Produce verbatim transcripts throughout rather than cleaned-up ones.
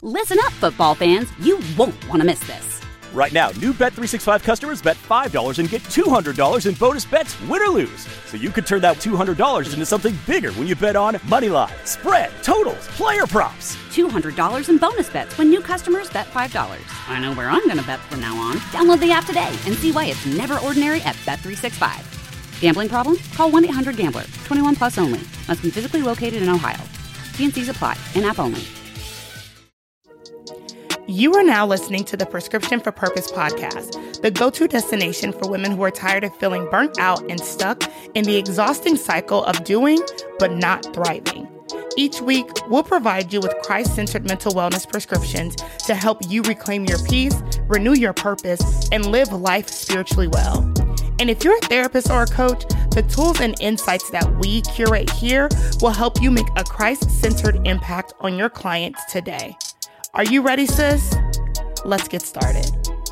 Listen up, football fans. You won't want to miss this. Right now, new Bet three sixty-five customers bet five dollars and get two hundred dollars in bonus bets, win or lose. So you could turn that two hundred dollars into something bigger when you bet on money line, spread, totals, player props. two hundred dollars in bonus bets when new customers bet five dollars. I know where I'm going to bet from now on. Download the app today and see why it's never ordinary at Bet three sixty-five. Gambling problem? Call one eight hundred gambler. twenty-one plus only. Must be physically located in Ohio. T and C's apply. In-app only. You are now listening to the Prescription for Purpose podcast, the go-to destination for women who are tired of feeling burnt out and stuck in the exhausting cycle of doing but not thriving. Each week, we'll provide you with Christ-centered mental wellness prescriptions to help you reclaim your peace, renew your purpose, and live life spiritually well. And if you're a therapist or a coach, the tools and insights that we curate here will help you make a Christ-centered impact on your clients today. Are you ready, sis? Let's get started.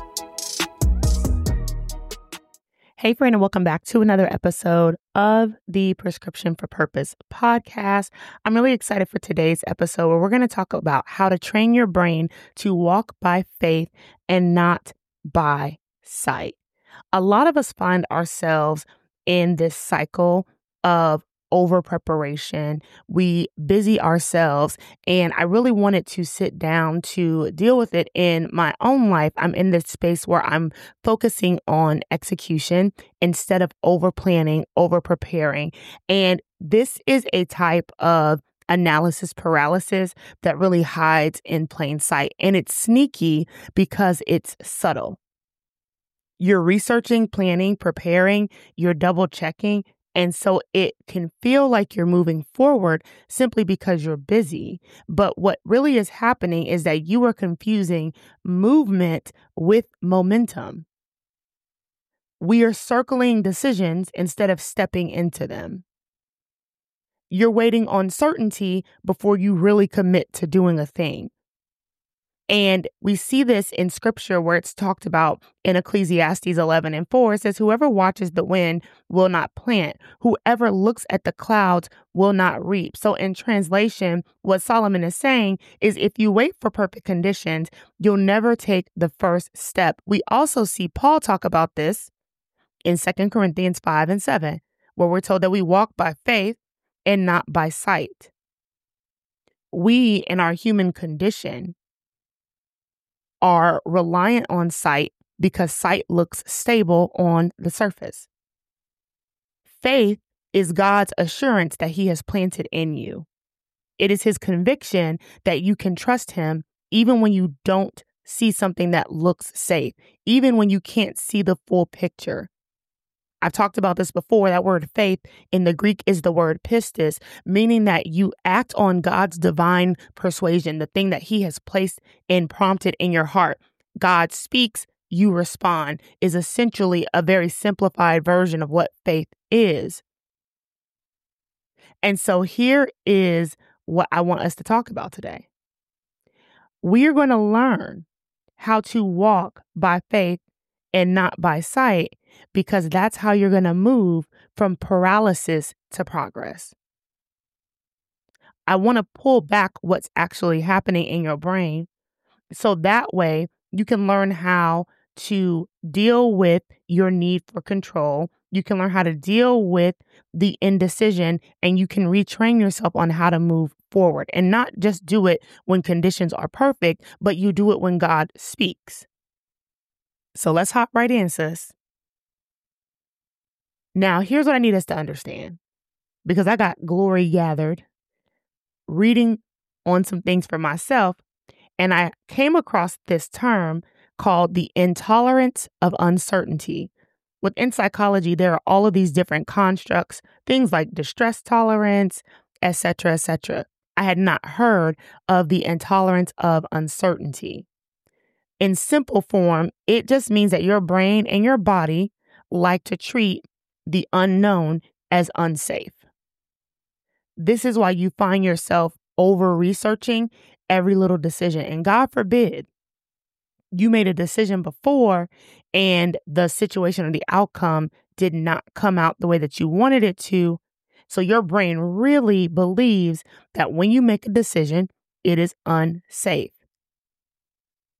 Hey, friend, and welcome back to another episode of the Prescription for Purpose podcast. I'm really excited for today's episode where we're going to talk about how to train your brain to walk by faith and not by sight. A lot of us find ourselves in this cycle of over preparation. We busy ourselves, and I really wanted to sit down to deal with it in my own life. I'm in this space where I'm focusing on execution instead of over planning, over preparing. And this is a type of analysis paralysis that really hides in plain sight. And it's sneaky because it's subtle. You're researching, planning, preparing, you're double checking. And so it can feel like you're moving forward simply because you're busy. But what really is happening is that you are confusing movement with momentum. We are circling decisions instead of stepping into them. You're waiting on certainty before you really commit to doing a thing. And we see this in scripture where it's talked about in Ecclesiastes eleven and four. It says, whoever watches the wind will not plant. Whoever looks at the clouds will not reap. So in translation, what Solomon is saying is if you wait for perfect conditions, you'll never take the first step. We also see Paul talk about this in Second Corinthians five and seven, where we're told that we walk by faith and not by sight. We, in our human condition, are reliant on sight because sight looks stable on the surface. Faith is God's assurance that He has planted in you. It is His conviction that you can trust Him even when you don't see something that looks safe, even when you can't see the full picture. I've talked about this before. That word faith in the Greek is the word pistis, meaning that you act on God's divine persuasion, the thing that He has placed and prompted in your heart. God speaks, you respond, is essentially a very simplified version of what faith is. And so here is what I want us to talk about today. We are going to learn how to walk by faith and not by sight, because that's how you're going to move from paralysis to progress. I want to pull back what's actually happening in your brain so that way you can learn how to deal with your need for control. You can learn how to deal with the indecision, and you can retrain yourself on how to move forward and not just do it when conditions are perfect, but you do it when God speaks. So let's hop right in, sis. Now, here's what I need us to understand, because I got glory gathered reading on some things for myself, and I came across this term called the intolerance of uncertainty. Within psychology, there are all of these different constructs, things like distress tolerance, et cetera, et cetera. I had not heard of the intolerance of uncertainty. In simple form, it just means that your brain and your body like to treat the unknown as unsafe. This is why you find yourself over-researching every little decision. And God forbid you made a decision before and the situation or the outcome did not come out the way that you wanted it to. So your brain really believes that when you make a decision, it is unsafe.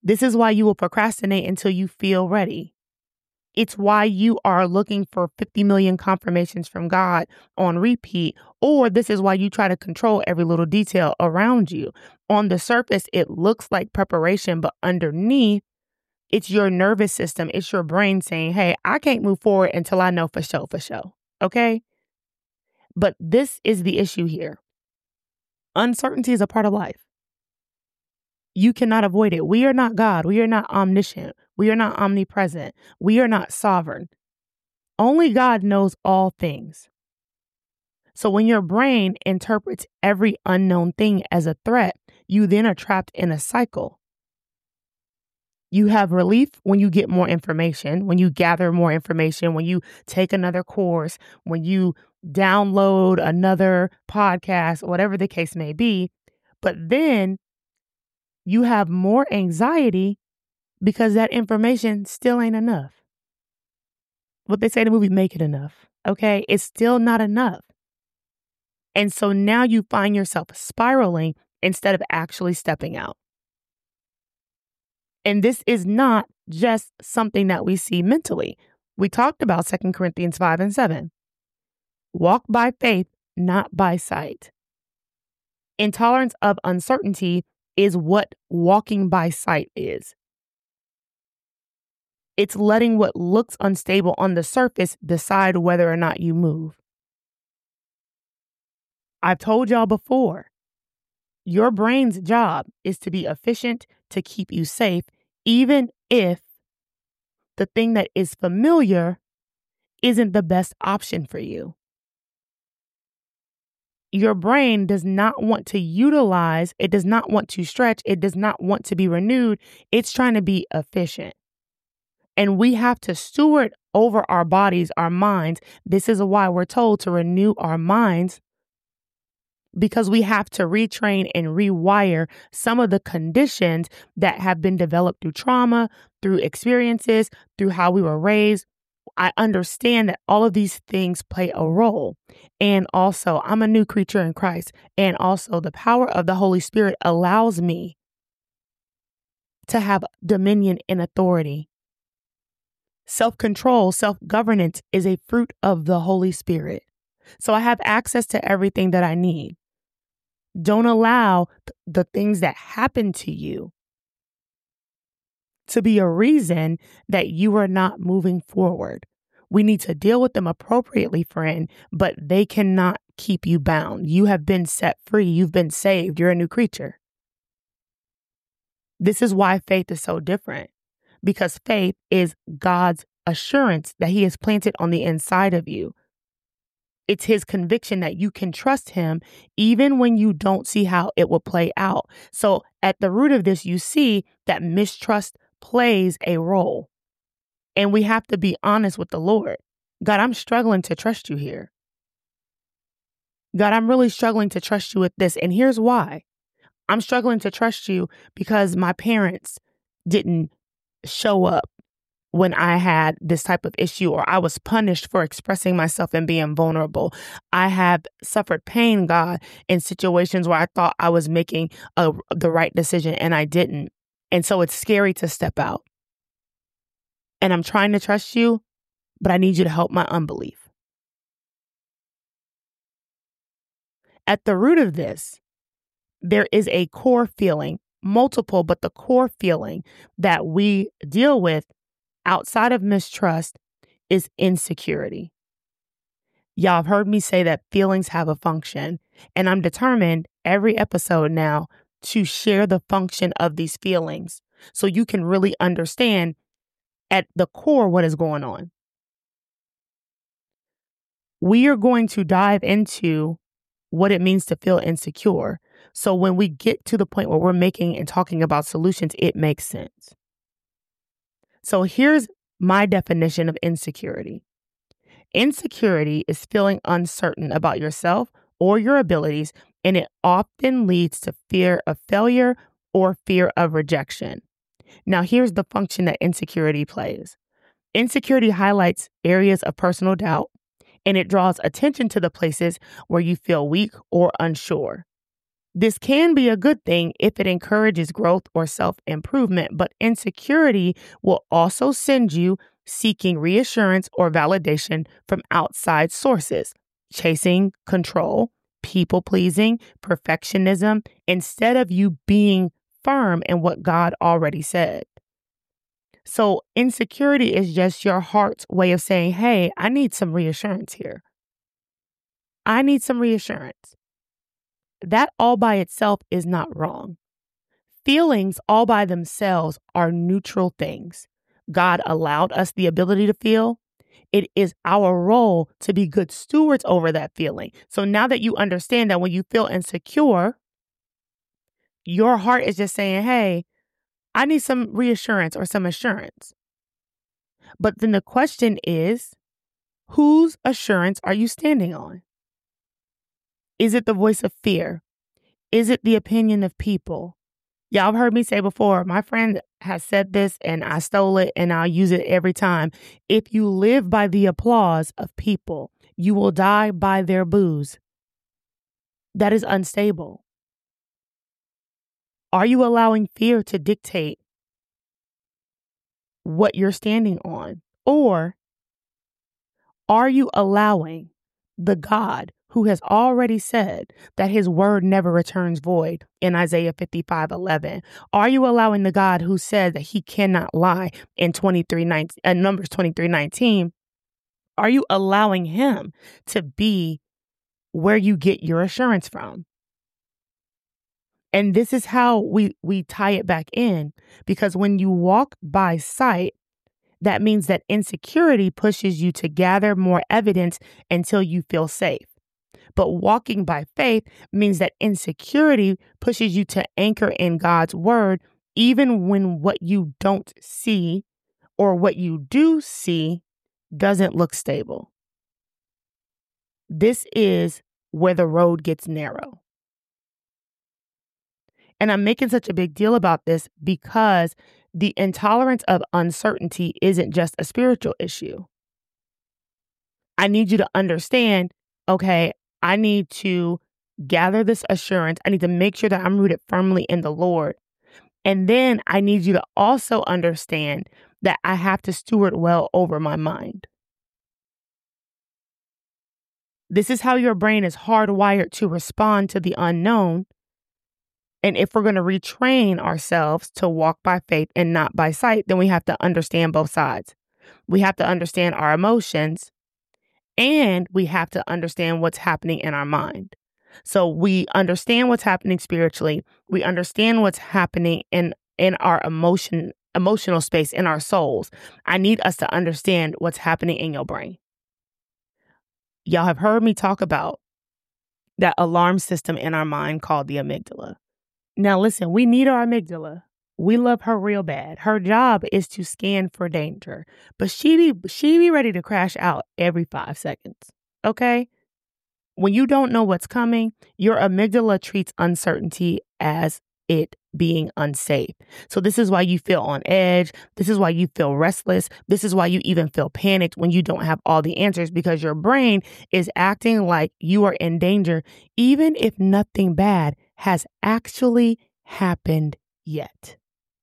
This is why you will procrastinate until you feel ready. It's why you are looking for fifty million confirmations from God on repeat, or this is why you try to control every little detail around you. On the surface, it looks like preparation, but underneath, it's your nervous system. It's your brain saying, hey, I can't move forward until I know for sure, for sure. Okay? But this is the issue here. Uncertainty is a part of life. You cannot avoid it. We are not God. We are not omniscient. We are not omnipresent. We are not sovereign. Only God knows all things. So when your brain interprets every unknown thing as a threat, you then are trapped in a cycle. You have relief when you get more information, when you gather more information, when you take another course, when you download another podcast, whatever the case may be. But then you have more anxiety because that information still ain't enough. What they say in the movie, make it enough. Okay? It's still not enough. And so now you find yourself spiraling instead of actually stepping out. And this is not just something that we see mentally. We talked about Second Corinthians five and seven. Walk by faith, not by sight. Intolerance of uncertainty is what walking by sight is. It's letting what looks unstable on the surface decide whether or not you move. I've told y'all before, your brain's job is to be efficient, to keep you safe, even if the thing that is familiar isn't the best option for you. Your brain does not want to utilize, it does not want to stretch, it does not want to be renewed. It's trying to be efficient. And we have to steward over our bodies, our minds. This is why we're told to renew our minds, because we have to retrain and rewire some of the conditions that have been developed through trauma, through experiences, through how we were raised. I understand that all of these things play a role. And also, I'm a new creature in Christ. And also, the power of the Holy Spirit allows me to have dominion and authority. Self-control, self-governance is a fruit of the Holy Spirit. So I have access to everything that I need. Don't allow the things that happen to you to be a reason that you are not moving forward. We need to deal with them appropriately, friend, but they cannot keep you bound. You have been set free. You've been saved. You're a new creature. This is why faith is so different, because faith is God's assurance that He has planted on the inside of you. It's His conviction that you can trust Him even when you don't see how it will play out. So at the root of this, you see that mistrust plays a role. And we have to be honest with the Lord. God, I'm struggling to trust you here. God, I'm really struggling to trust you with this. And here's why. I'm struggling to trust you because my parents didn't show up when I had this type of issue, or I was punished for expressing myself and being vulnerable. I have suffered pain, God, in situations where I thought I was making a, the right decision and I didn't. And so it's scary to step out. And I'm trying to trust you, but I need you to help my unbelief. At the root of this, there is a core feeling, multiple, but the core feeling that we deal with outside of mistrust is insecurity. Y'all have heard me say that feelings have a function, and I'm determined every episode now to share the function of these feelings so you can really understand at the core what is going on. We are going to dive into what it means to feel insecure. So when we get to the point where we're making and talking about solutions, it makes sense. So here's my definition of insecurity. Insecurity is feeling uncertain about yourself or your abilities, and it often leads to fear of failure or fear of rejection. Now, here's the function that insecurity plays. Insecurity highlights areas of personal doubt, and it draws attention to the places where you feel weak or unsure. This can be a good thing if it encourages growth or self-improvement, but insecurity will also send you seeking reassurance or validation from outside sources, chasing control, people-pleasing, perfectionism, instead of you being firm in what God already said. So insecurity is just your heart's way of saying, hey, I need some reassurance here. I need some reassurance. That all by itself is not wrong. Feelings all by themselves are neutral things. God allowed us the ability to feel. It is our role to be good stewards over that feeling. So now that you understand that when you feel insecure, your heart is just saying, hey, I need some reassurance or some assurance. But then the question is, whose assurance are you standing on? Is it the voice of fear? Is it the opinion of people? Y'all have heard me say before, my friend has said this and I stole it and I'll use it every time. If you live by the applause of people, you will die by their boos. That is unstable. Are you allowing fear to dictate what you're standing on? Or are you allowing the God who has already said that his word never returns void in Isaiah fifty-five eleven? Are you allowing the God who said that he cannot lie in twenty-three nineteen, uh, Numbers twenty-three nineteen? Are you allowing him to be where you get your assurance from? And this is how we, we tie it back in, because when you walk by sight, that means that insecurity pushes you to gather more evidence until you feel safe. But walking by faith means that insecurity pushes you to anchor in God's word, even when what you don't see or what you do see doesn't look stable. This is where the road gets narrow. And I'm making such a big deal about this because the intolerance of uncertainty isn't just a spiritual issue. I need you to understand, okay, I need to gather this assurance. I need to make sure that I'm rooted firmly in the Lord. And then I need you to also understand that I have to steward well over my mind. This is how your brain is hardwired to respond to the unknown. And if we're going to retrain ourselves to walk by faith and not by sight, then we have to understand both sides. We have to understand our emotions, and we have to understand what's happening in our mind. So we understand what's happening spiritually. We understand what's happening in, in our emotion, emotional space, in our souls. I need us to understand what's happening in your brain. Y'all have heard me talk about that alarm system in our mind called the amygdala. Now, listen, we need our amygdala. We love her real bad. Her job is to scan for danger, but she be, she be ready to crash out every five seconds. Okay? When you don't know what's coming, your amygdala treats uncertainty as it being unsafe. So this is why you feel on edge. This is why you feel restless. This is why you even feel panicked when you don't have all the answers, because your brain is acting like you are in danger, even if nothing bad has actually happened yet.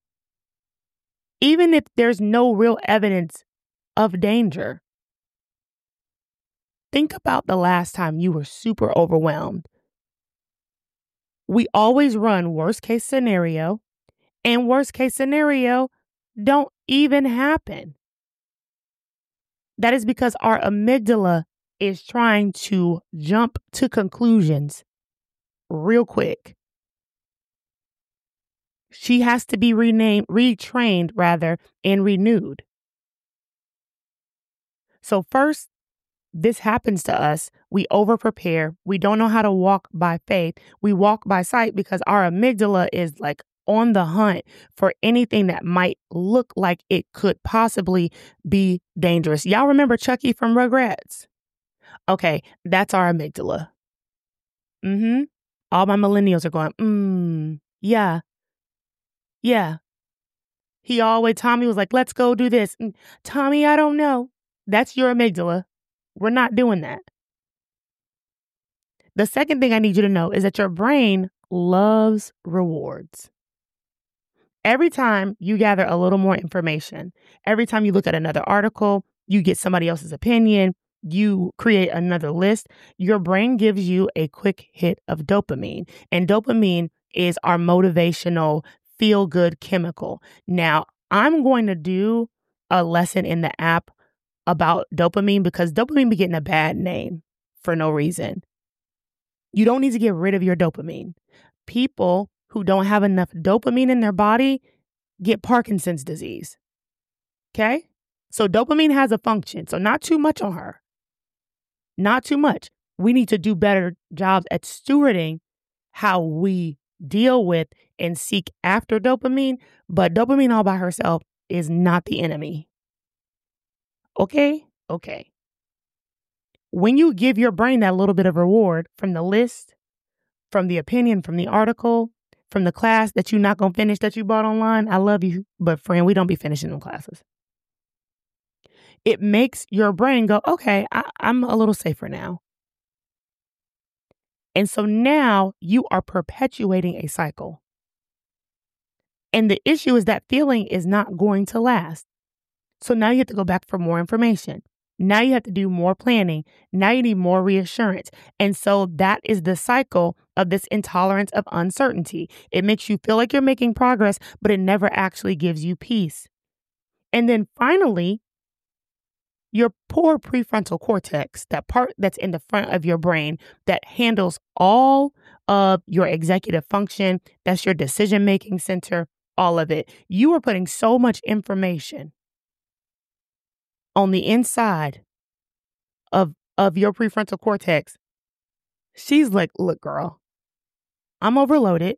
Even if there's no real evidence of danger. Think about the last time you were super overwhelmed. We always run worst case scenario, and worst case scenario don't even happen. That is because our amygdala is trying to jump to conclusions real quick. She has to be renamed, retrained rather, and renewed. So first, this happens to us. We over-prepare. We don't know how to walk by faith. We walk by sight because our amygdala is like on the hunt for anything that might look like it could possibly be dangerous. Y'all remember Chucky from Rugrats? Okay, that's our amygdala. Mm-hmm. All my millennials are going, mm, yeah, yeah. He always, Tommy was like, let's go do this. And, Tommy, I don't know. That's your amygdala. We're not doing that. The second thing I need you to know is that your brain loves rewards. Every time you gather a little more information, every time you look at another article, you get somebody else's opinion, you create another list, your brain gives you a quick hit of dopamine. And dopamine is our motivational feel-good chemical. Now, I'm going to do a lesson in the app about dopamine because dopamine be getting a bad name for no reason. You don't need to get rid of your dopamine. People who don't have enough dopamine in their body get Parkinson's disease. Okay? So dopamine has a function. So not too much on her. Not too much. We need to do better jobs at stewarding how we deal with and seek after dopamine. But dopamine all by herself is not the enemy. Okay? Okay. When you give your brain that little bit of reward from the list, from the opinion, from the article, from the class that you're not going to finish that you bought online, I love you, but friend, we don't be finishing them classes. It makes your brain go, okay, I, I'm a little safer now. And so now you are perpetuating a cycle. And the issue is that feeling is not going to last. So now you have to go back for more information. Now you have to do more planning. Now you need more reassurance. And so that is the cycle of this intolerance of uncertainty. It makes you feel like you're making progress, but it never actually gives you peace. And then finally, your poor prefrontal cortex, that part that's in the front of your brain that handles all of your executive function, that's your decision-making center, all of it. You are putting so much information on the inside of, of your prefrontal cortex. She's like, look, girl, I'm overloaded.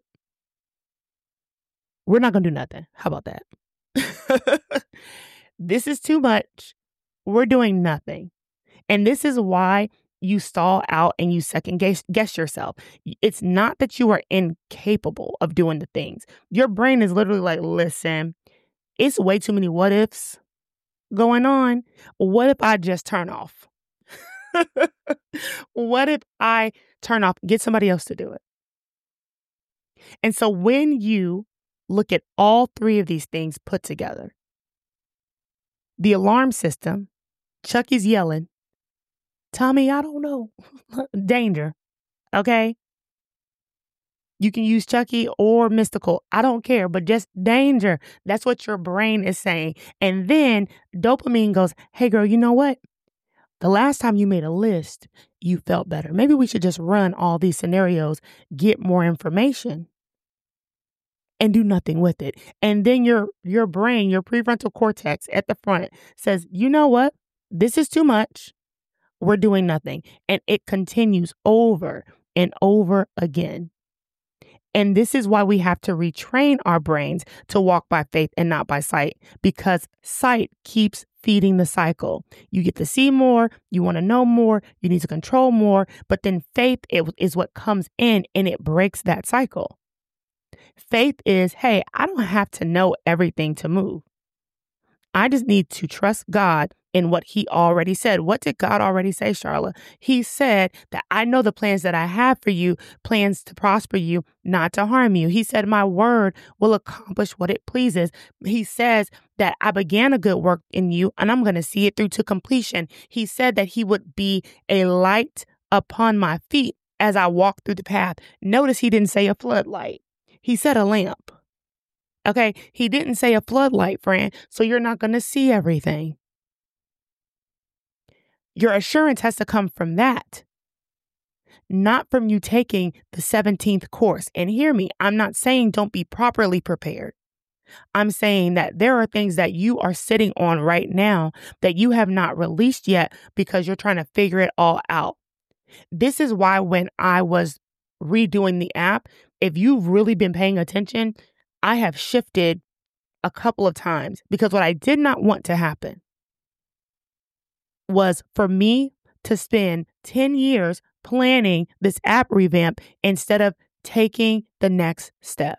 We're not going to do nothing. How about that? This is too much. We're doing nothing. And this is why you stall out and you second guess, guess yourself. It's not that you are incapable of doing the things. Your brain is literally like, listen, it's way too many what ifs going on. What if I just turn off? What if I turn off, get somebody else to do it? And so when you look at all three of these things put together, the alarm system, Chucky's yelling, Tommy, I don't know. Danger. Okay. You can use Chucky or Mystical. I don't care, but just danger. That's what your brain is saying. And then dopamine goes, hey, girl, you know what? The last time you made a list, you felt better. Maybe we should just run all these scenarios, get more information, and do nothing with it. And then your your brain, your prefrontal cortex at the front says, you know what? This is too much. We're doing nothing. And it continues over and over again. And this is why we have to retrain our brains to walk by faith and not by sight, because sight keeps feeding the cycle. You get to see more, you want to know more, you need to control more, but then faith is what comes in and it breaks that cycle. Faith is, hey, I don't have to know everything to move. I just need to trust God in what he already said. What did God already say, Charla? He said that I know the plans that I have for you, plans to prosper you, not to harm you. He said my word will accomplish what it pleases. He says that I began a good work in you and I'm going to see it through to completion. He said that he would be a light upon my feet as I walk through the path. Notice he didn't say a floodlight. He said a lamp. Okay, he didn't say a floodlight, friend, so you're not going to see everything. Your assurance has to come from that, not from you taking the seventeenth course. And hear me, I'm not saying don't be properly prepared. I'm saying that there are things that you are sitting on right now that you have not released yet because you're trying to figure it all out. This is why when I was redoing the app, if you've really been paying attention, I have shifted a couple of times because what I did not want to happen was for me to spend ten years planning this app revamp instead of taking the next step.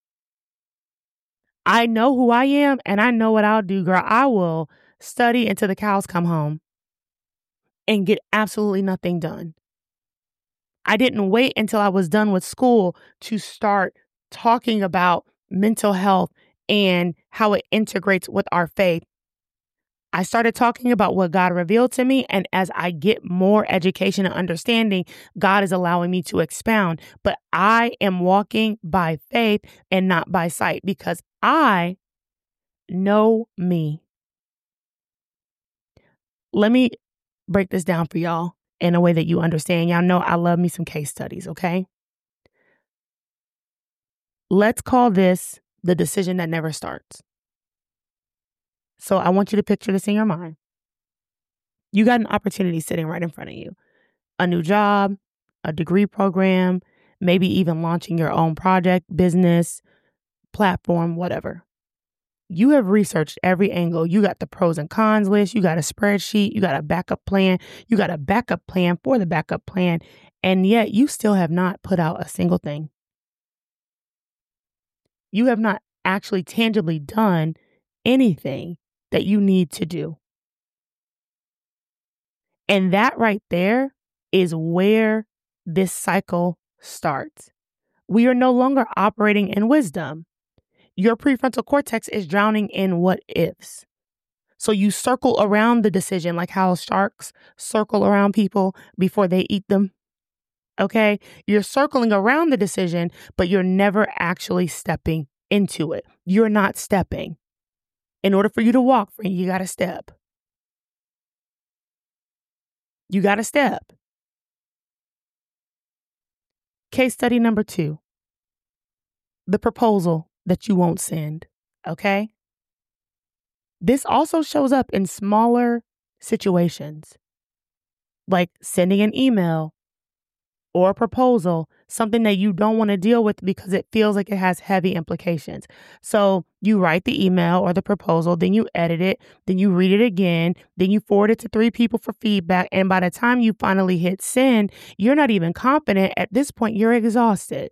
I know who I am and I know what I'll do, girl. I will study until the cows come home and get absolutely nothing done. I didn't wait until I was done with school to start talking about mental health and how it integrates with our faith. I started talking about what God revealed to me. And as I get more education and understanding, God is allowing me to expound. But I am walking by faith and not by sight because I know me. Let me break this down for y'all in a way that you understand. Y'all know I love me some case studies, okay? Let's call this the decision that never starts. So I want you to picture this in your mind. You got an opportunity sitting right in front of you. A new job, a degree program, maybe even launching your own project, business, platform, whatever. You have researched every angle. You got the pros and cons list. You got a spreadsheet. You got a backup plan. You got a backup plan for the backup plan. And yet you still have not put out a single thing. You have not actually tangibly done anything that you need to do. And that right there is where this cycle starts. We are no longer operating in wisdom. Your prefrontal cortex is drowning in what ifs. So you circle around the decision like how sharks circle around people before they eat them. Okay? You're circling around the decision, but you're never actually stepping into it. You're not stepping. In order for you to walk, friend, you got to step. You got to step. Case study number two. The proposal that you won't send. Okay? This also shows up in smaller situations, like sending an email or a proposal, something that you don't want to deal with because it feels like it has heavy implications. So you write the email or the proposal, then you edit it, then you read it again, then you forward it to three people for feedback. And by the time you finally hit send, you're not even confident. At this point, you're exhausted.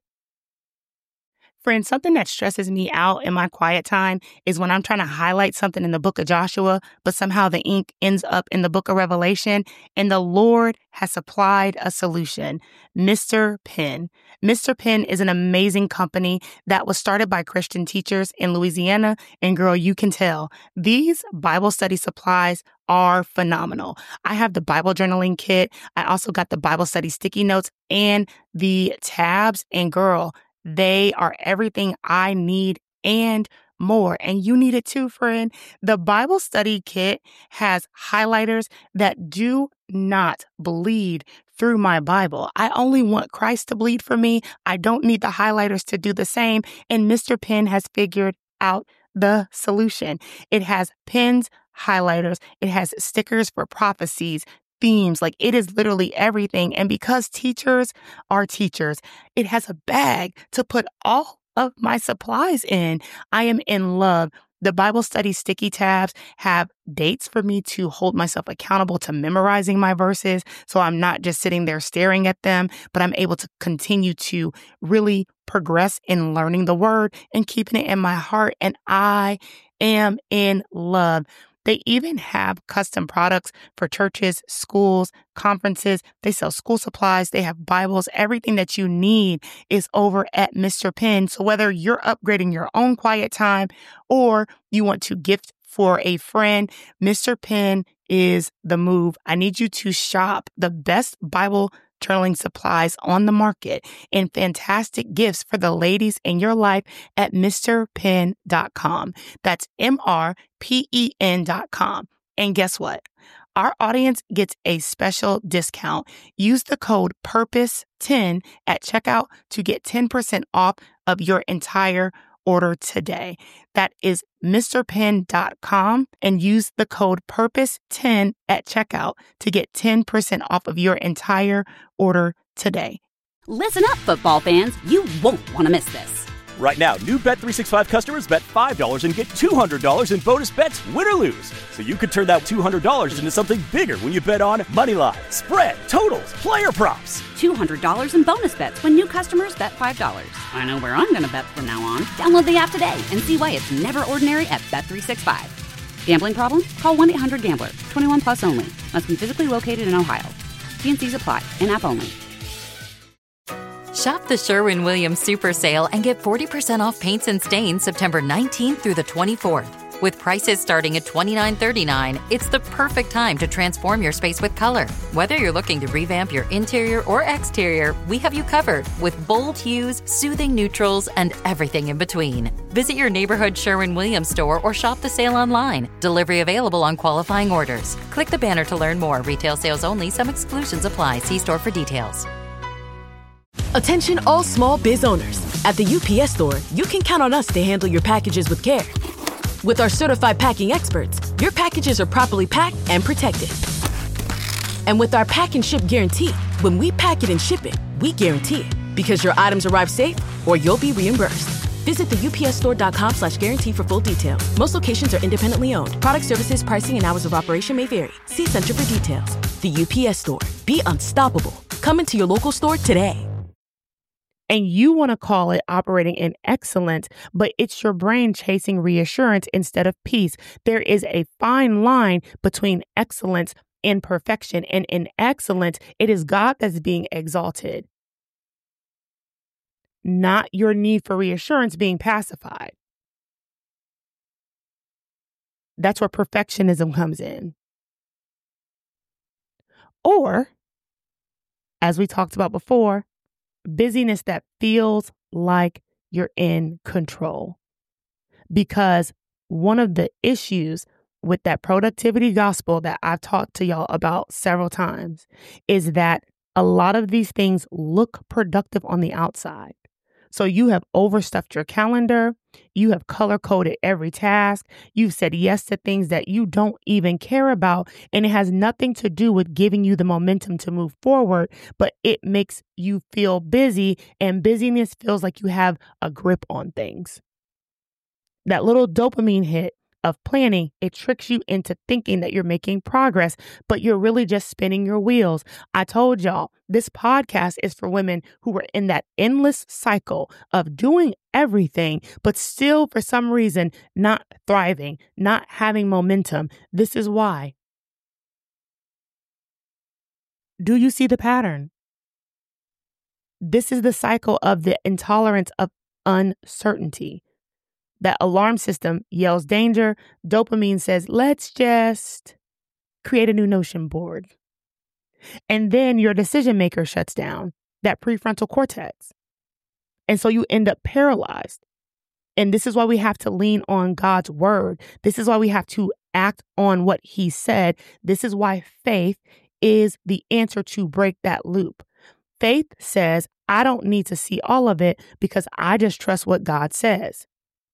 Friends, something that stresses me out in my quiet time is when I'm trying to highlight something in the book of Joshua, but somehow the ink ends up in the book of Revelation, and the Lord has supplied a solution. Mister Pen. Mister Pen is an amazing company that was started by Christian teachers in Louisiana, and girl, you can tell. These Bible study supplies are phenomenal. I have the Bible journaling kit. I also got the Bible study sticky notes and the tabs, and girl, they are everything I need and more. And you need it too, friend. The Bible study kit has highlighters that do not bleed through my Bible. I only want Christ to bleed for me. I don't need the highlighters to do the same. And Mister Pen has figured out the solution. It has pens, highlighters. It has stickers for prophecies, themes, like it is literally everything. And because teachers are teachers, it has a bag to put all of my supplies in. I am in love. The Bible study sticky tabs have dates for me to hold myself accountable to memorizing my verses. So I'm not just sitting there staring at them, but I'm able to continue to really progress in learning the word and keeping it in my heart. And I am in love. They even have custom products for churches, schools, conferences. They sell school supplies. They have Bibles. Everything that you need is over at Mister Pen. So whether you're upgrading your own quiet time or you want to gift for a friend, Mister Pen is the move. I need you to shop the best Bible journaling supplies on the market and fantastic gifts for the ladies in your life at Mr Pen dot com. That's M R P E N dot com. And guess what? Our audience gets a special discount. Use the code purpose ten at checkout to get ten percent off of your entire order today. That is Mr Pen dot com, and use the code purpose ten at checkout to get ten percent off of your entire order today. Listen up, football fans. You won't want to miss this. Right now, new Bet three sixty-five customers bet five dollars and get two hundred dollars in bonus bets, win or lose. So you could turn that two hundred dollars into something bigger when you bet on money line, spread, totals, player props. two hundred dollars in bonus bets when new customers bet five dollars. I know where I'm going to bet from now on. Download the app today and see why it's never ordinary at Bet three sixty-five. Gambling problem? Call one eight hundred gambler. twenty-one plus only. Must be physically located in Ohio. T and Cs apply. In-app only. Shop the Sherwin-Williams Super Sale and get forty percent off paints and stains September nineteenth through the twenty-fourth. With prices starting at twenty-nine thirty-nine, it's the perfect time to transform your space with color. Whether you're looking to revamp your interior or exterior, we have you covered with bold hues, soothing neutrals, and everything in between. Visit your neighborhood Sherwin-Williams store or shop the sale online. Delivery available on qualifying orders. Click the banner to learn more. Retail sales only. Some exclusions apply. See store for details. Attention all small biz owners. At the U P S Store, you can count on us to handle your packages with care. With our certified packing experts, your packages are properly packed and protected. And with our pack and ship guarantee, when we pack it and ship it, we guarantee it. Because your items arrive safe or you'll be reimbursed. Visit the U P S store dot com slash guarantee for full details. Most locations are independently owned. Product services, pricing, and hours of operation may vary. See Center for details. The U P S Store. Be unstoppable. Come into your local store today. And you want to call it operating in excellence, but it's your brain chasing reassurance instead of peace. There is a fine line between excellence and perfection. And in excellence, it is God that's being exalted, not your need for reassurance being pacified. That's where perfectionism comes in. Or, as we talked about before, busyness that feels like you're in control. Because one of the issues with that productivity gospel that I've talked to y'all about several times is that a lot of these things look productive on the outside. So you have overstuffed your calendar. You have color-coded every task. You've said yes to things that you don't even care about. And it has nothing to do with giving you the momentum to move forward, but it makes you feel busy, and busyness feels like you have a grip on things. That little dopamine hit of planning, it tricks you into thinking that you're making progress, but you're really just spinning your wheels. I told y'all, this podcast is for women who are in that endless cycle of doing everything, but still, for some reason, not thriving, not having momentum. This is why. Do you see the pattern? This is the cycle of the intolerance of uncertainty. That alarm system yells danger. Dopamine says, let's just create a new Notion board. And then your decision maker shuts down, that prefrontal cortex. And so you end up paralyzed. And this is why we have to lean on God's word. This is why we have to act on what he said. This is why faith is the answer to break that loop. Faith says, I don't need to see all of it because I just trust what God says.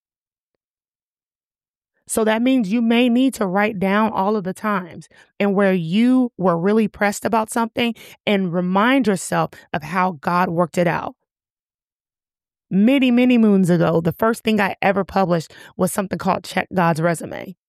So that means you may need to write down all of the times and where you were really pressed about something and remind yourself of how God worked it out. Many, many moons ago, the first thing I ever published was something called Check God's Resume.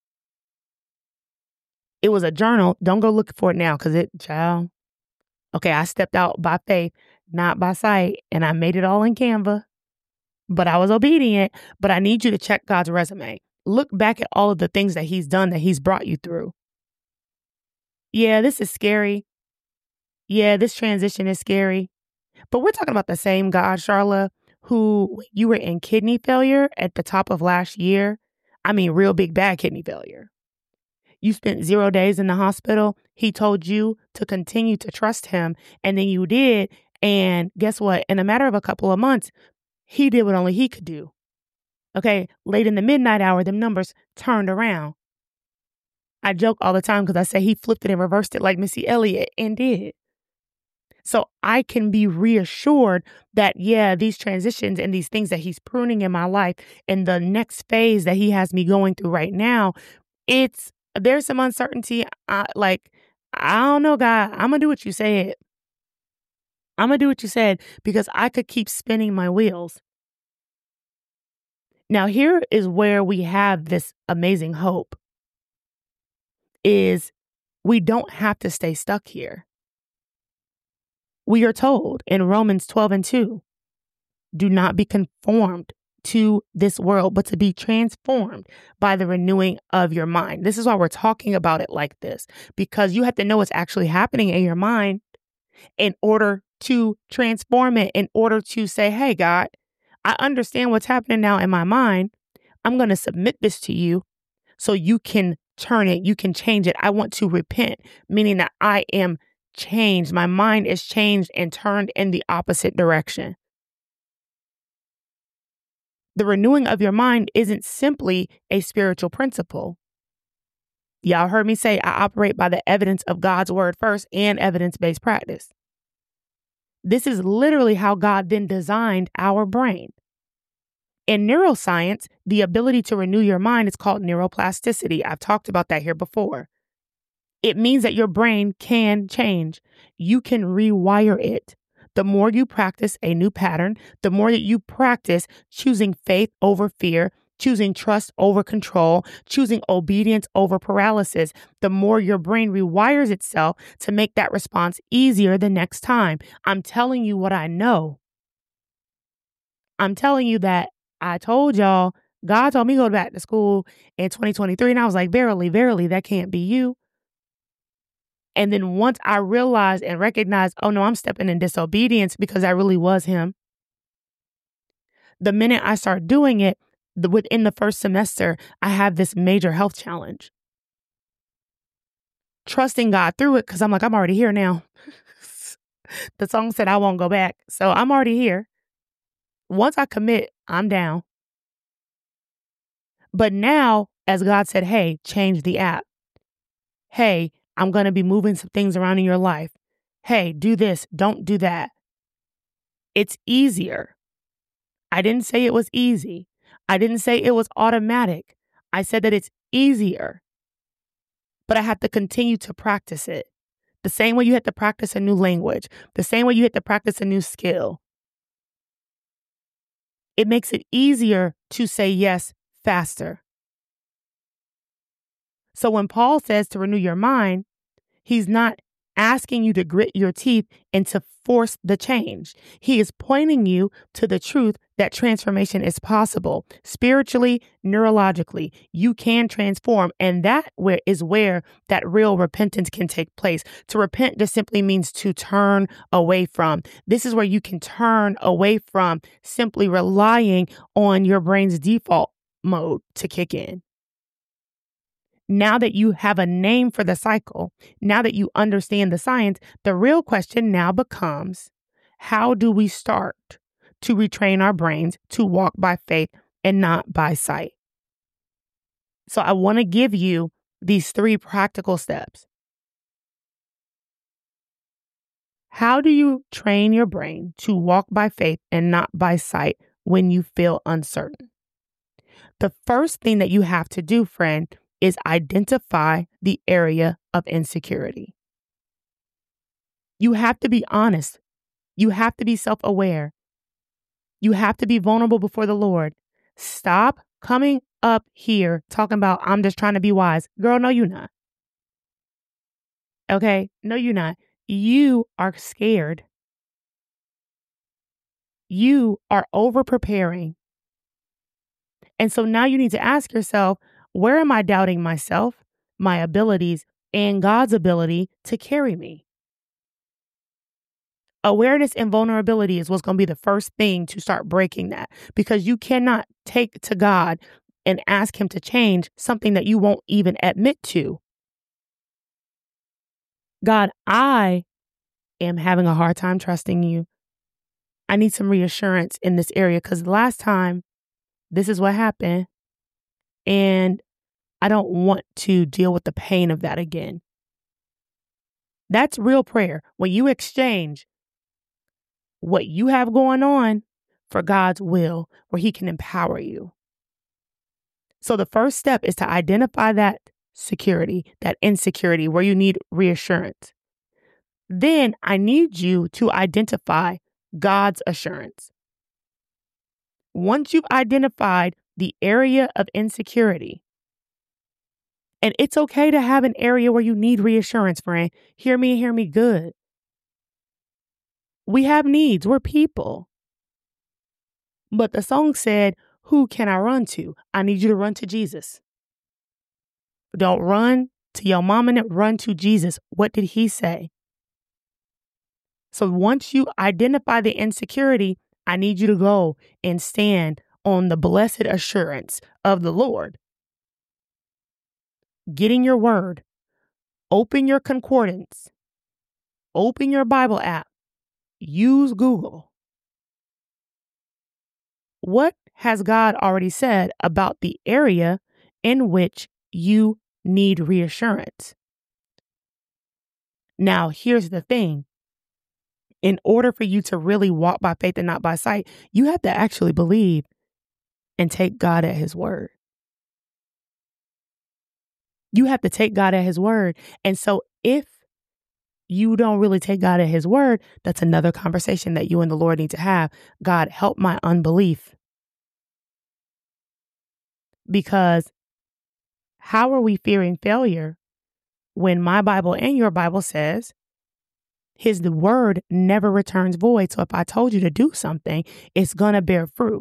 It was a journal. Don't go looking for it now because it, child. Okay, I stepped out by faith, not by sight, and I made it all in Canva. But I was obedient. But I need you to check God's resume. Look back at all of the things that he's done, that he's brought you through. Yeah, this is scary. Yeah, this transition is scary. But we're talking about the same God, Charla, who you were in kidney failure at the top of last year. I mean, real big bad kidney failure. You spent zero days in the hospital. He told you to continue to trust him. And then you did. And guess what? In a matter of a couple of months, he did what only he could do. Okay, late in the midnight hour, them numbers turned around. I joke all the time because I say he flipped it and reversed it like Missy Elliott, and did. So I can be reassured that, yeah, these transitions and these things that he's pruning in my life and the next phase that he has me going through right now, it's, there's some uncertainty. I, like, I don't know, God, I'm going to do what you said. I'm going to do what you said because I could keep spinning my wheels. Now, here is where we have this amazing hope, is we don't have to stay stuck here. We are told in Romans twelve and two, do not be conformed to this world, but to be transformed by the renewing of your mind. This is why we're talking about it like this, because you have to know what's actually happening in your mind. in order to transform it, in order to say, hey, God, I understand what's happening now in my mind. I'm going to submit this to you so you can turn it. You can change it. I want to repent, meaning that I am changed. My mind is changed and turned in the opposite direction. The renewing of your mind isn't simply a spiritual principle. Y'all heard me say I operate by the evidence of God's word first and evidence-based practice. This is literally how God then designed our brain. In neuroscience, the ability to renew your mind is called neuroplasticity. I've talked about that here before. It means that your brain can change. You can rewire it. The more you practice a new pattern, the more that you practice choosing faith over fear, choosing trust over control, choosing obedience over paralysis, the more your brain rewires itself to make that response easier the next time. I'm telling you what I know. I'm telling you that I told y'all, God told me to go back to school in twenty twenty-three, and I was like, verily, verily, that can't be you. And then once I realized and recognized, oh no, I'm stepping in disobedience because I really was him. The minute I start doing it, the, within the first semester, I have this major health challenge. Trusting God through it because I'm like, I'm already here now. The song said I won't go back. So I'm already here. Once I commit, I'm down. But now, as God said, hey, change the app. Hey, I'm going to be moving some things around in your life. Hey, do this. Don't do that. It's easier. I didn't say it was easy. I didn't say it was automatic. I said that it's easier. But I have to continue to practice it. The same way you have to practice a new language. The same way you have to practice a new skill. It makes it easier to say yes faster. So when Paul says to renew your mind, he's not asking you to grit your teeth and to force the change. He is pointing you to the truth that transformation is possible. Spiritually, neurologically, you can transform. And that where is where that real repentance can take place. To repent just simply means to turn away from. This is where you can turn away from simply relying on your brain's default mode to kick in. Now that you have a name for the cycle, now that you understand the science, the real question now becomes, how do we start to retrain our brains to walk by faith and not by sight? So I want to give you these three practical steps. How do you train your brain to walk by faith and not by sight when you feel uncertain? The first thing that you have to do, friend, is identify the area of insecurity. You have to be honest. You have to be self-aware. You have to be vulnerable before the Lord. Stop coming up here talking about, I'm just trying to be wise. Girl, no, you're not. Okay? No, you're not. You are scared. You are over-preparing. And so now you need to ask yourself, where am I doubting myself, my abilities, and God's ability to carry me? Awareness and vulnerability is what's going to be the first thing to start breaking that, because you cannot take to God and ask him to change something that you won't even admit to. God, I am having a hard time trusting you. I need some reassurance in this area because last time this is what happened. And I don't want to deal with the pain of that again. That's real prayer. When you exchange what you have going on for God's will, where he can empower you. So the first step is to identify that security, that insecurity where you need reassurance. Then I need you to identify God's assurance. Once you've identified the area of insecurity, and it's okay to have an area where you need reassurance, friend. Hear me and hear me good. We have needs. We're people. But the song said, who can I run to? I need you to run to Jesus. Don't run to your mom and run to Jesus. What did he say? So once you identify the insecurity, I need you to go and stand on the blessed assurance of the Lord. Get in your word. Open your concordance. Open your Bible app. Use Google. What has God already said about the area in which you need reassurance? Now, here's the thing. In order for you to really walk by faith and not by sight, you have to actually believe and take God at his word. You have to take God at his word. And so if you don't really take God at his word, that's another conversation that you and the Lord need to have. God, help my unbelief. Because how are we fearing failure when my Bible and your Bible says his word never returns void? So if I told you to do something, it's going to bear fruit.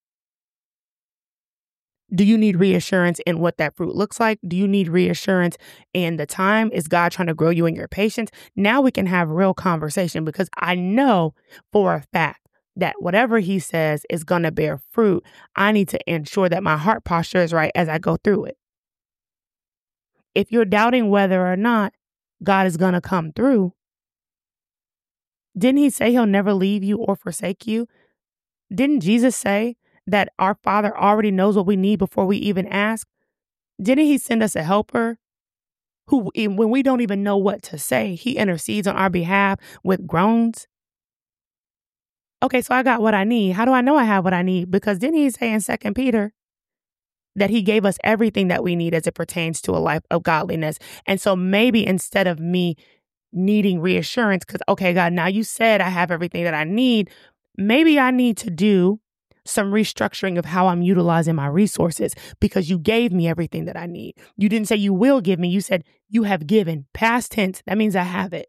Do you need reassurance in what that fruit looks like? Do you need reassurance in the time? Is God trying to grow you in your patience? Now we can have real conversation, because I know for a fact that whatever he says is going to bear fruit. I need to ensure that my heart posture is right as I go through it. If you're doubting whether or not God is going to come through, didn't he say he'll never leave you or forsake you? Didn't Jesus say that our Father already knows what we need before we even ask? Didn't he send us a helper who, when we don't even know what to say, he intercedes on our behalf with groans? Okay, so I got what I need. How do I know I have what I need? Because didn't he say in Second Peter that he gave us everything that we need as it pertains to a life of godliness? And so maybe instead of me needing reassurance, because, okay, God, now you said I have everything that I need, maybe I need to do some restructuring of how I'm utilizing my resources, because you gave me everything that I need. You didn't say you will give me. You said you have given. Past tense. That means I have it.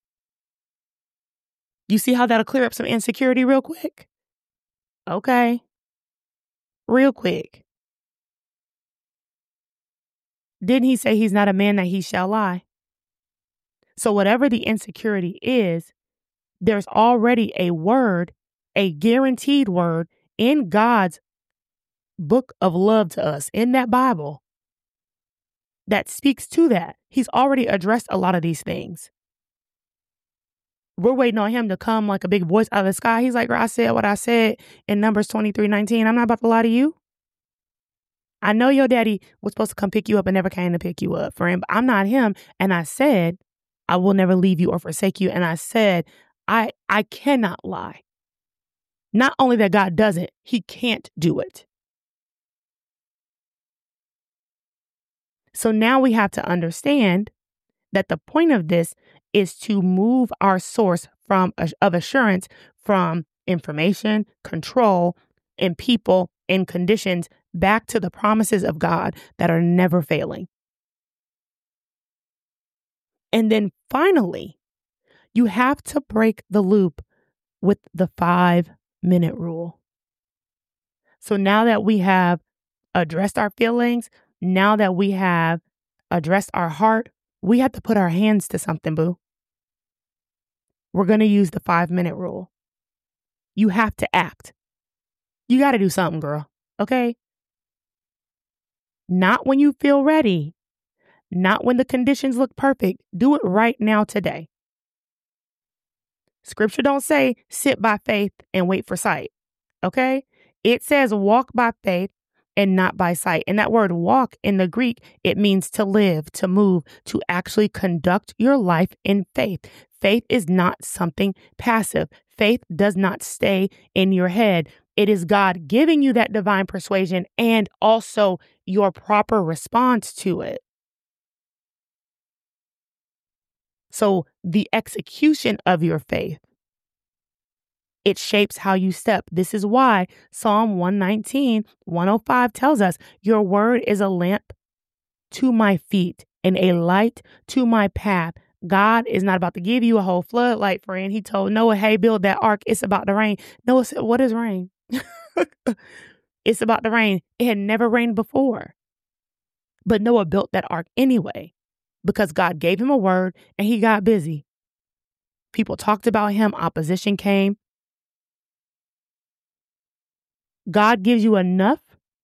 You see how that'll clear up some insecurity real quick? Okay. Real quick. Didn't he say he's not a man that he shall lie? So whatever the insecurity is, there's already a word, a guaranteed word in God's book of love to us, in that Bible, that speaks to that. He's already addressed a lot of these things. We're waiting on him to come like a big voice out of the sky. He's like, I said what I said in Numbers twenty-three nineteen. I'm not about to lie to you. I know your daddy was supposed to come pick you up and never came to pick you up, friend, but I'm not him. And I said, I will never leave you or forsake you. And I said, I I cannot lie. Not only that God doesn't, he can't do it. So now we have to understand that the point of this is to move our source from of assurance from information, control, and people and conditions back to the promises of God that are never failing. And then finally, you have to break the loop with the five minute rule. So now that we have addressed our feelings, now that we have addressed our heart, we have to put our hands to something, boo. We're going to use the five minute rule. You have to act. You got to do something, girl. Okay? Not when you feel ready. Not when the conditions look perfect. Do it right now today. Scripture don't say sit by faith and wait for sight. Okay? It says walk by faith and not by sight. And that word walk in the Greek, it means to live, to move, to actually conduct your life in faith. Faith is not something passive. Faith does not stay in your head. It is God giving you that divine persuasion and also your proper response to it. So the execution of your faith, it shapes how you step. This is why Psalm one nineteen, one oh five tells us, your word is a lamp to my feet and a light to my path. God is not about to give you a whole floodlight, friend. He told Noah, hey, build that ark. It's about to rain. Noah said, what is rain? It's about to rain. It had never rained before. But Noah built that ark anyway, because God gave him a word and he got busy. People talked about him. Opposition came. God gives you enough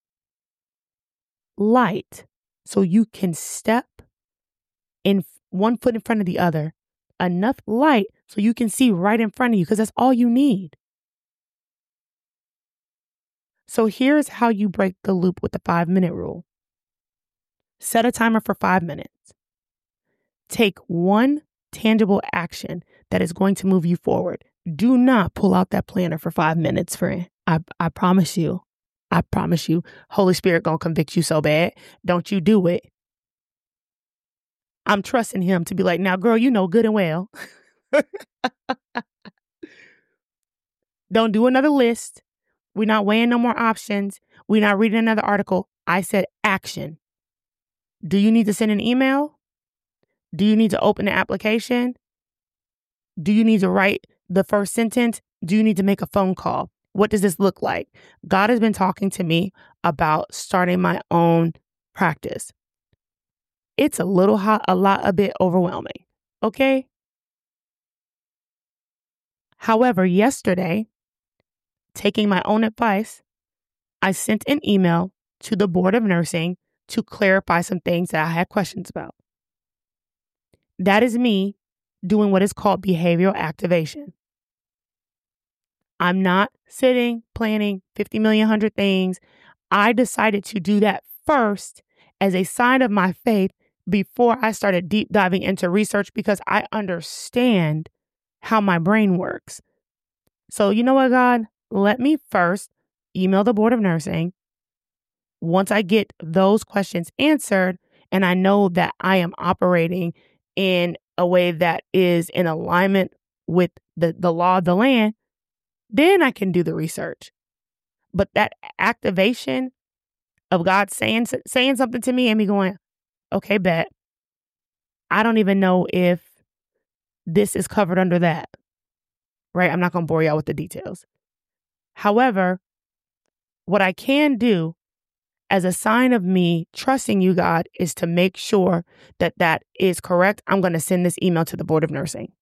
light so you can step in one foot in front of the other. Enough light so you can see right in front of you, because that's all you need. So here's how you break the loop with the five minute rule. Set a timer for five minutes. Take one tangible action that is going to move you forward. Do not pull out that planner for five minutes, friend. I, I promise you. I promise you. Holy Spirit gonna convict you so bad. Don't you do it. I'm trusting him to be like, now, girl, you know good and well. Don't do another list. We're not weighing no more options. We're not reading another article. I said action. Do you need to send an email? Do you need to open an application? Do you need to write the first sentence? Do you need to make a phone call? What does this look like? God has been talking to me about starting my own practice. It's a little hot, a lot, a bit overwhelming. Okay. However, yesterday, taking my own advice, I sent an email to the Board of Nursing to clarify some things that I had questions about. That is me doing what is called behavioral activation. I'm not sitting, planning fifty million, one hundred things. I decided to do that first as a sign of my faith before I started deep diving into research, because I understand how my brain works. So you know what, God? Let me first email the Board of Nursing. Once I get those questions answered and I know that I am operating in a way that is in alignment with the, the law of the land, then I can do the research. But that activation of God saying, saying something to me and me going, okay, bet. I don't even know if this is covered under that, right? I'm not going to bore y'all with the details. However, what I can do as a sign of me trusting you, God, is to make sure that that is correct. I'm going to send this email to the Board of Nursing.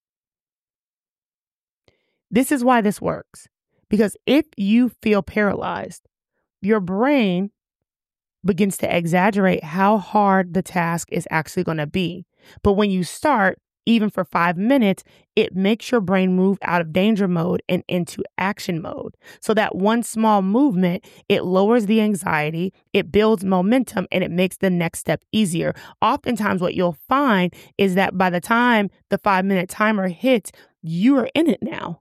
This is why this works. Because if you feel paralyzed, your brain begins to exaggerate how hard the task is actually going to be. But when you start, even for five minutes, it makes your brain move out of danger mode and into action mode. So that one small movement, it lowers the anxiety, it builds momentum, and it makes the next step easier. Oftentimes what you'll find is that by the time the five minute timer hits, you are in it now.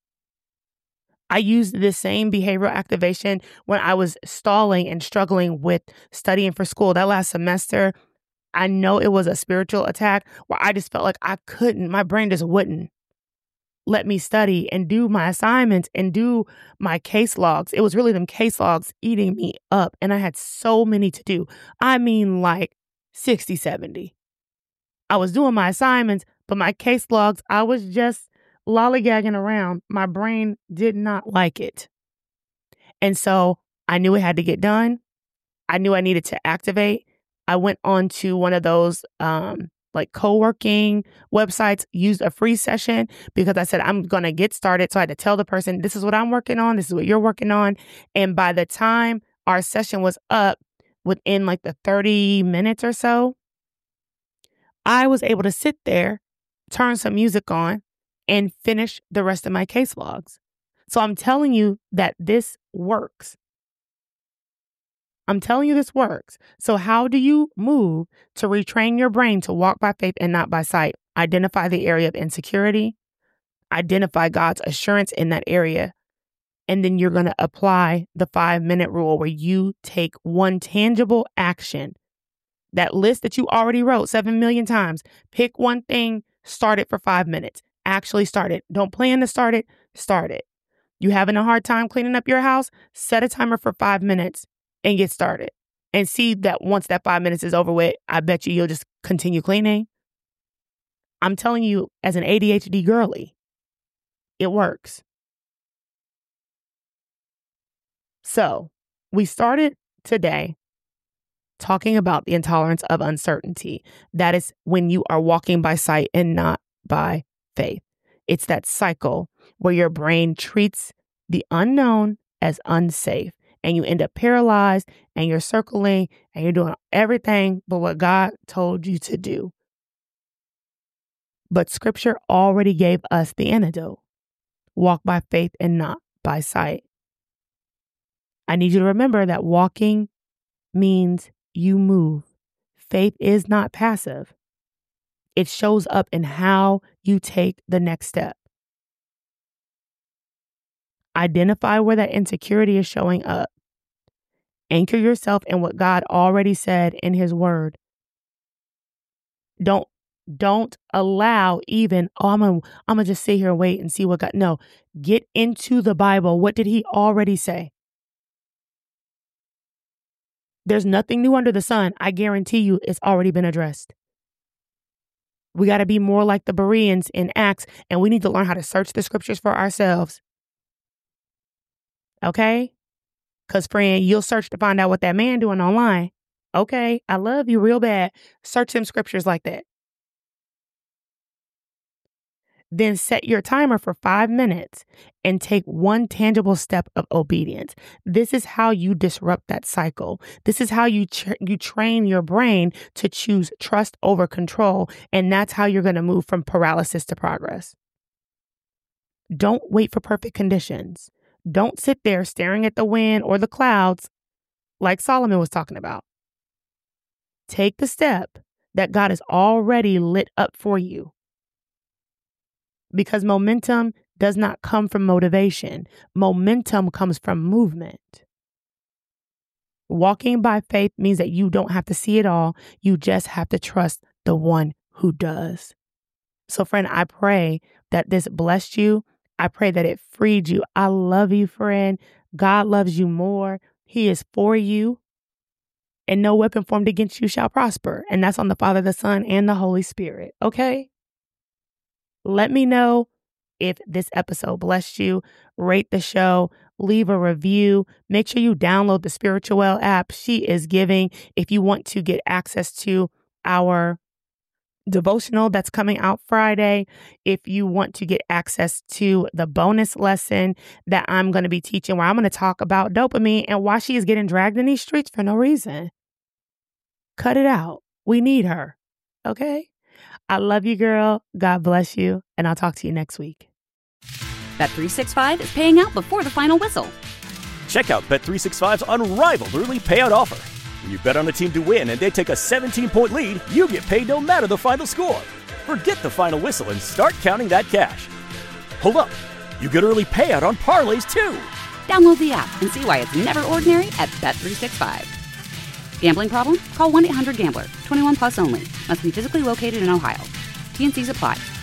I used this same behavioral activation when I was stalling and struggling with studying for school. That last semester, I know it was a spiritual attack where I just felt like I couldn't, my brain just wouldn't let me study and do my assignments and do my case logs. It was really them case logs eating me up. And I had so many to do. I mean, like sixty, seventy. I was doing my assignments, but my case logs, I was just lollygagging around. My brain did not like it. And so I knew it had to get done. I knew I needed to activate. I went on to one of those um, like co-working websites, used a free session because I said, I'm going to get started. So I had to tell the person, this is what I'm working on. This is what you're working on. And by the time our session was up, within like the thirty minutes or so, I was able to sit there, turn some music on, and finish the rest of my case logs. So I'm telling you that this works. I'm telling you this works. So how do you move to retrain your brain to walk by faith and not by sight? Identify the area of insecurity. Identify God's assurance in that area. And then you're going to apply the five minute rule where you take one tangible action. That list that you already wrote seven million times. Pick one thing, start it for five minutes. Actually start it. Don't plan to start it. Start it. You having a hard time cleaning up your house? Set a timer for five minutes and get started. And see that once that five minutes is over with, I bet you you'll just continue cleaning. I'm telling you, as an A D H D girly, it works. So we started today talking about the intolerance of uncertainty. That is when you are walking by sight and not by faith. It's that cycle where your brain treats the unknown as unsafe, and you end up paralyzed, and you're circling, and you're doing everything but what God told you to do. But Scripture already gave us the antidote. Walk by faith and not by sight. I need you to remember that walking means you move. Faith is not passive. It shows up in how you take the next step. Identify where that insecurity is showing up. Anchor yourself in what God already said in His Word. Don't Don't allow even, oh, I'm going I'm to just sit here and wait and see what God, no, get into the Bible. What did He already say? There's nothing new under the sun. I guarantee you it's already been addressed. We got to be more like the Bereans in Acts, and we need to learn how to search the Scriptures for ourselves. Okay? Because, friend, you'll search to find out what that man doing online. Okay, I love you real bad. Search them Scriptures like that. Then set your timer for five minutes and take one tangible step of obedience. This is how you disrupt that cycle. This is how you tra- you train your brain to choose trust over control. And that's how you're going to move from paralysis to progress. Don't wait for perfect conditions. Don't sit there staring at the wind or the clouds like Solomon was talking about. Take the step that God has already lit up for you. Because momentum does not come from motivation. Momentum comes from movement. Walking by faith means that you don't have to see it all. You just have to trust the one who does. So, friend, I pray that this blessed you. I pray that it freed you. I love you, friend. God loves you more. He is for you. And no weapon formed against you shall prosper. And that's on the Father, the Son, and the Holy Spirit. Okay? Let me know if this episode blessed you. Rate the show. Leave a review. Make sure you download the Spiritual Well app. She is giving. If you want to get access to our devotional that's coming out Friday, if you want to get access to the bonus lesson that I'm going to be teaching, where I'm going to talk about dopamine and why she is getting dragged in these streets for no reason. Cut it out. We need her. Okay? I love you, girl. God bless you. And I'll talk to you next week. Bet three sixty-five is paying out before the final whistle. Check out Bet three sixty-five's unrivaled early payout offer. When you bet on a team to win and they take a seventeen-point lead, you get paid no matter the final score. Forget the final whistle and start counting that cash. Hold up. You get early payout on parlays, too. Download the app and see why it's never ordinary at Bet three sixty-five. Gambling problem? Call one eight hundred gambler. twenty-one plus only. Must be physically located in Ohio. T and C's apply.